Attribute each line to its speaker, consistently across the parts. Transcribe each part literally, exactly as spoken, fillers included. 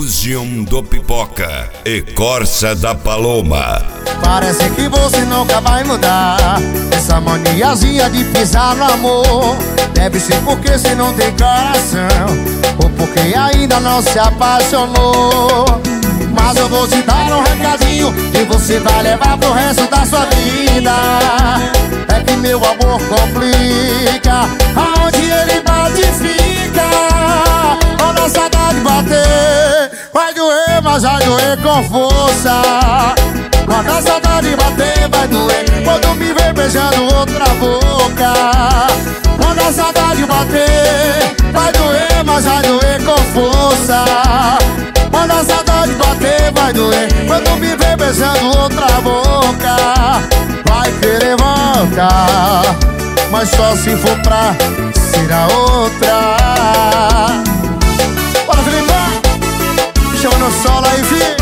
Speaker 1: Fusion do Pipoca e Corsa da Paloma.
Speaker 2: Parece que você nunca vai mudar essa maniazinha de pisar no amor. Deve ser porque você não tem coração, ou porque ainda não se apaixonou. Mas eu vou te dar um recadinho que você vai levar pro resto da sua vida. É que meu amor complica, aonde ele bate fica. Quando a saudade bater, vai doer, mas vai doer com força. Quando a saudade bater, vai doer quando me ver beijando outra boca. Quando a saudade bater, vai doer, mas vai doer com força. Quando a saudade bater, vai doer quando me ver beijando outra boca. Vai querer voltar, mas só se for pra ser a outra. Bora, Felipe! Chama no solo aí, filho!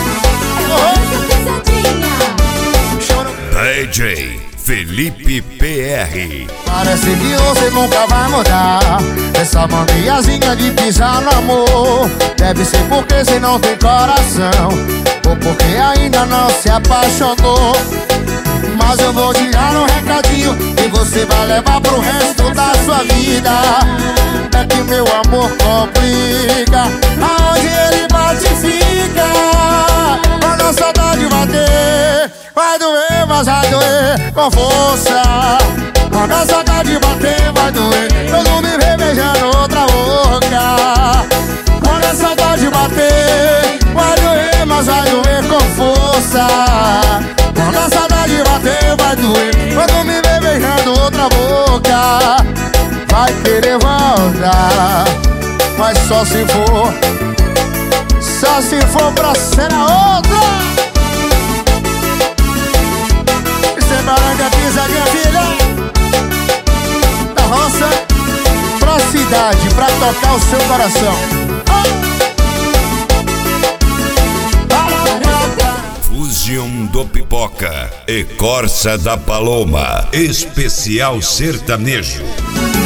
Speaker 1: D J Felipe P R.
Speaker 2: Parece que você nunca vai mudar essa maniazinha de pisar no amor. Deve ser porque você não tem coração, ou porque ainda não se apaixonou. Mas eu vou te dar um recadinho que você vai levar pro resto da sua vida. É que meu amor complica, aonde ele bate fica. Quando a saudade bater, vai doer, mas vai doer com força. Quando a saudade bater, vai doer quando me ver beijando outra boca. Quando a saudade bater, vai doer, mas vai doer com força. Quando a saudade bater, vai doer quando me ver beijando outra boca. Vai querer voltar, mas só se for, só se for pra ser a outra. Baranga pisadinha, filha da roça pra cidade, pra tocar o seu coração.
Speaker 1: Fusion do Pipoca e Corsa da Paloma. Especial sertanejo.